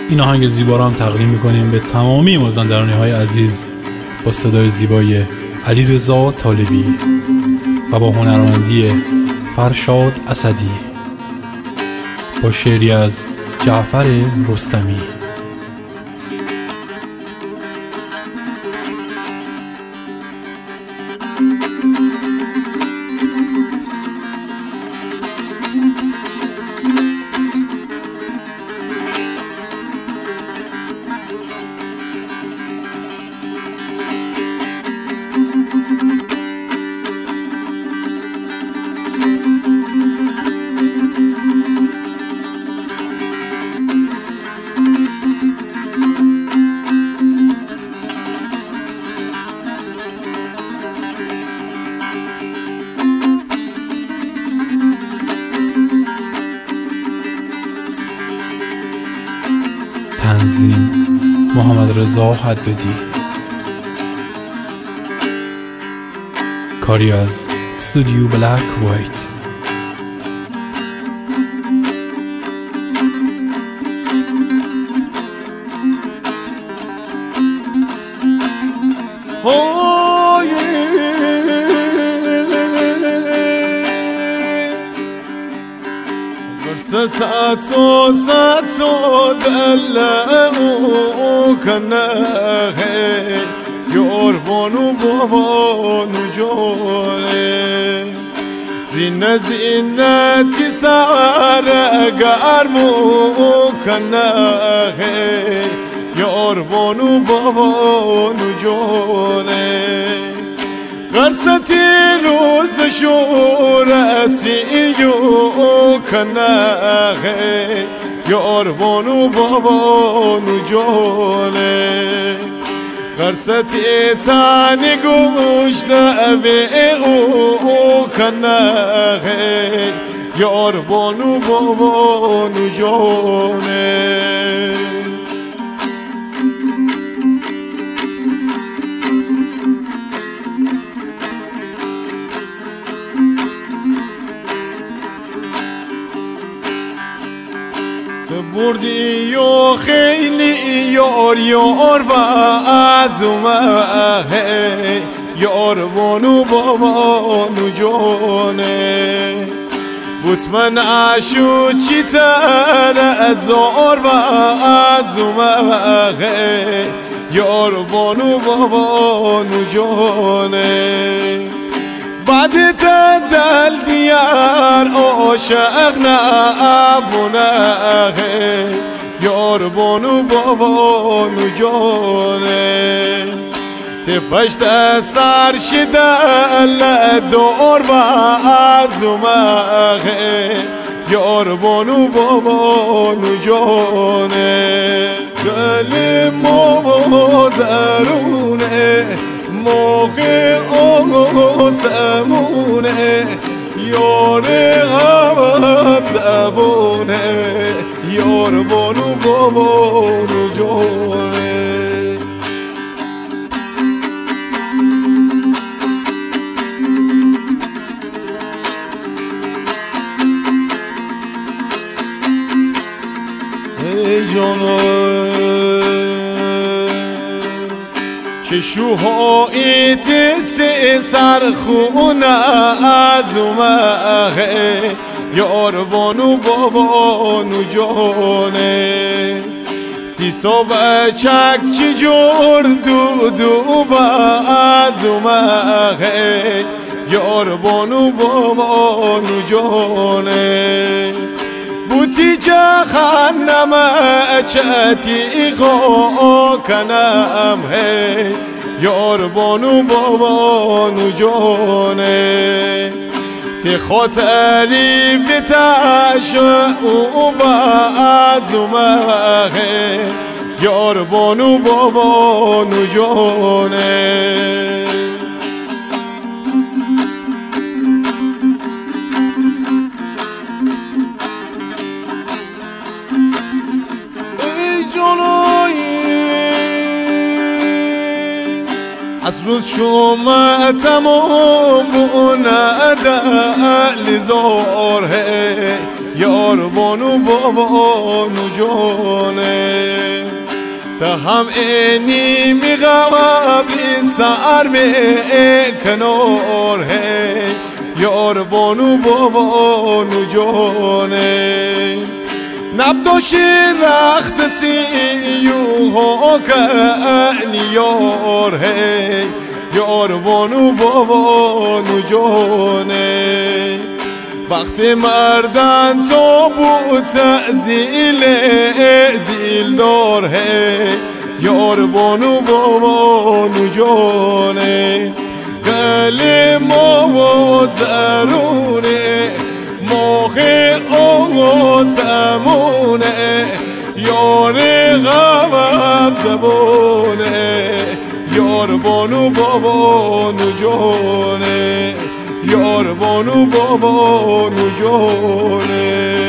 این آهنگ زیبا رو هم تقدیم میکنیم به تمامی مازندرانی‌های عزیز با صدای زیبای علیرضا طالبی و با هنرمندی فرشاد اسدی با شعری از جعفر رستمی. تنظیم محمد رضا حدادی، کاری از استودیو بلک وایت. ساتو دلو کنه یوربونو بابونو جوله زینتی ساره گرمو کنه یوربونو بابونو جوله غرستی روز شورسیو کنه یاربانو بابانو جانه غرستی تانی گوشت به او کنه یاربانو بابانو جانه بردی و خیلی یار و از اومه یار بانو بابانو جانه بوت من عشو چی تر از و از اومه یار بانو بابانو جانه بعد تدل دیار عاشق نبونه یار بانو بابانو جانه تپشت سر شدل دور و ازومه یار بانو بابانو جانه گل موزرونه موقع آسمونه یار هم زبونه یار بانو بابانو جانه ای جانه چشوهای تسه سرخونه از اومه یار بانو بابانو جانه تیسا بچک چی جور دودو از اومه یار بانو بابانو جانه بوتی جهنم چتی خو کنم هی یار بانو بابانو جانه تی خاطری ویتش او بازمه یار بانو بابانو جانه از روز شما تمام بونه دل زاره یار بانو بانو جانه تا هم اینی می قبلی سر می کنار ہے یار بانو بانو جانه نبداشی رخت سیوها کنی یار ہے یار بانو بانو جانه وقتی مردن تو بود زیل زیل دار ہے یار بانو بانو جانه گل ما زرونه ماه آسمونه یار غمم زبونه یار بانو بانو جانه یار بانو بانو جانه